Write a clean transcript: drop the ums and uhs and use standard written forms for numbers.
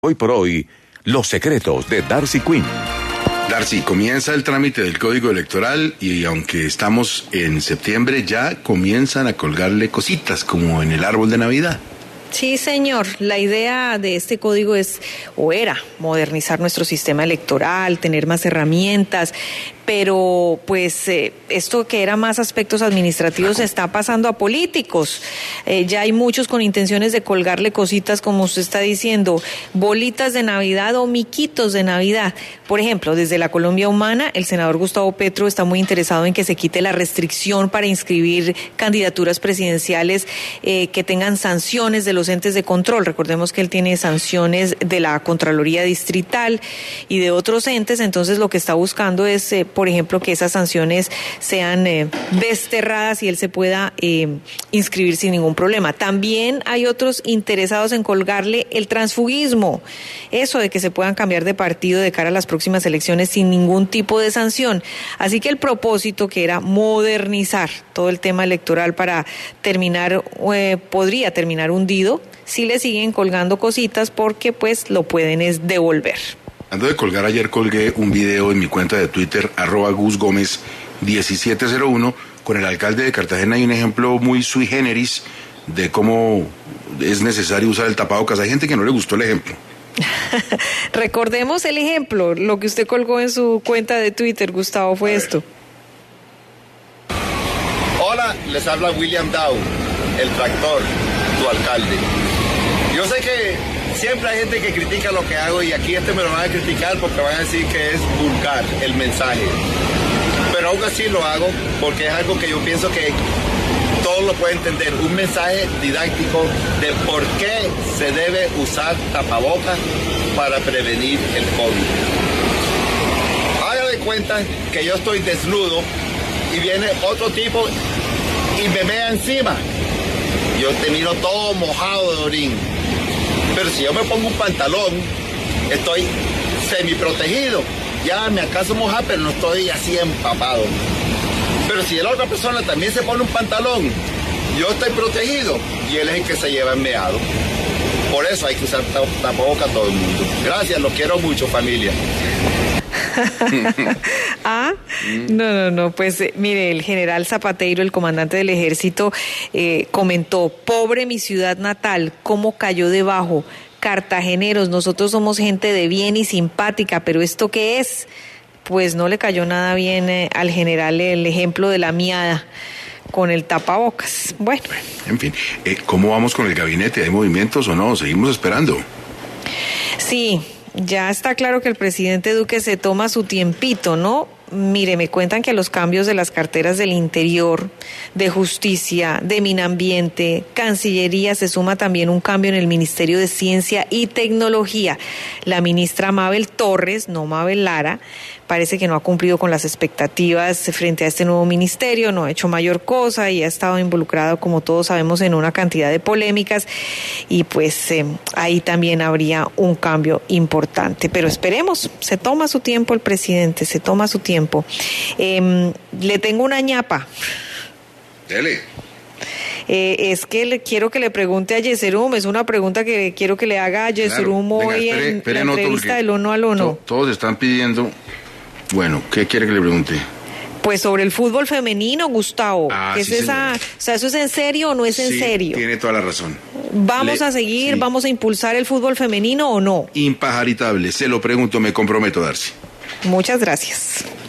Hoy por hoy, los secretos de Darcy Quinn. Darcy, comienza el trámite del Código Electoral y aunque estamos en septiembre, ya comienzan a colgarle cositas como en el árbol de Navidad. Sí, señor. La idea de este código es, o era, modernizar nuestro sistema electoral, tener más herramientas, pero pues esto que era más aspectos administrativos se está pasando a políticos. Ya hay muchos con intenciones de colgarle cositas, como usted está diciendo, bolitas de Navidad o miquitos de Navidad. Por ejemplo, desde la Colombia Humana, el senador Gustavo Petro está muy interesado en que se quite la restricción para inscribir candidaturas presidenciales que tengan sanciones de los entes de control. Recordemos que él tiene sanciones de la Contraloría Distrital y de otros entes, entonces lo que está buscando es, por ejemplo, que esas sanciones sean desterradas y él se pueda inscribir sin ningún problema. También hay otros interesados en colgarle el transfugismo, eso de que se puedan cambiar de partido de cara a las próximas elecciones sin ningún tipo de sanción. Así que el propósito, que era modernizar todo el tema electoral para terminar, podría terminar hundido, si le siguen colgando cositas porque pues lo pueden es devolver. Ando de colgar, ayer colgué un video en mi cuenta de Twitter, @GusGomez1701, con el alcalde de Cartagena. Hay un ejemplo muy sui generis de cómo es necesario usar el tapabocas. Hay gente que no le gustó el ejemplo. Recordemos el ejemplo, lo que usted colgó en su cuenta de Twitter, Gustavo, fue esto. Hola, les habla William Dow, el tractor, tu alcalde. Yo sé que siempre hay gente que critica lo que hago y aquí me lo van a criticar porque van a decir que es vulgar el mensaje. Pero aún así lo hago porque es algo que yo pienso que todos lo pueden entender. Un mensaje didáctico de por qué se debe usar tapabocas para prevenir el COVID. Haga de cuenta que yo estoy desnudo y viene otro tipo y me mea encima. Yo termino todo mojado de orín. Pero si yo me pongo un pantalón, estoy semi-protegido. Ya me acaso mojar, pero no estoy así empapado. Pero si la otra persona también se pone un pantalón, yo estoy protegido y él es el que se lleva el meado. Por eso hay que usar tapabocas a todo el mundo. Gracias, los quiero mucho, familia. No, pues mire, el general Zapateiro, el comandante del ejército, comentó: pobre mi ciudad natal, cómo cayó debajo. Cartageneros, nosotros somos gente de bien y simpática, pero ¿esto qué es? Pues no le cayó nada bien al general el ejemplo de la miada con el tapabocas. Bueno. En fin, ¿cómo vamos con el gabinete? ¿Hay movimientos o no? Seguimos esperando. Sí, ya está claro que el presidente Duque se toma su tiempito, ¿no? Mire, me cuentan que a los cambios de las carteras del Interior, de Justicia, de Minambiente, Cancillería, se suma también un cambio en el Ministerio de Ciencia y Tecnología. La ministra Mabel Torres, no Mabel Lara, parece que no ha cumplido con las expectativas frente a este nuevo ministerio, no ha hecho mayor cosa y ha estado involucrado, como todos sabemos, en una cantidad de polémicas y pues ahí también habría un cambio importante. Pero esperemos, se toma su tiempo el presidente, se toma su tiempo. Le tengo una ñapa. Dele. Es que quiero que le pregunte a Yeserum, es una pregunta que quiero que le haga a Yeserum hoy en la entrevista del 1 al 1. Todos están pidiendo. Bueno, ¿qué quiere que le pregunte? Pues sobre el fútbol femenino, Gustavo. ¿Qué sí, es esa? O sea, ¿eso es en serio o no es en serio? Tiene toda la razón. ¿Vamos a seguir, vamos a impulsar el fútbol femenino o no? Impajaritable, se lo pregunto, me comprometo, Darcy. Muchas gracias.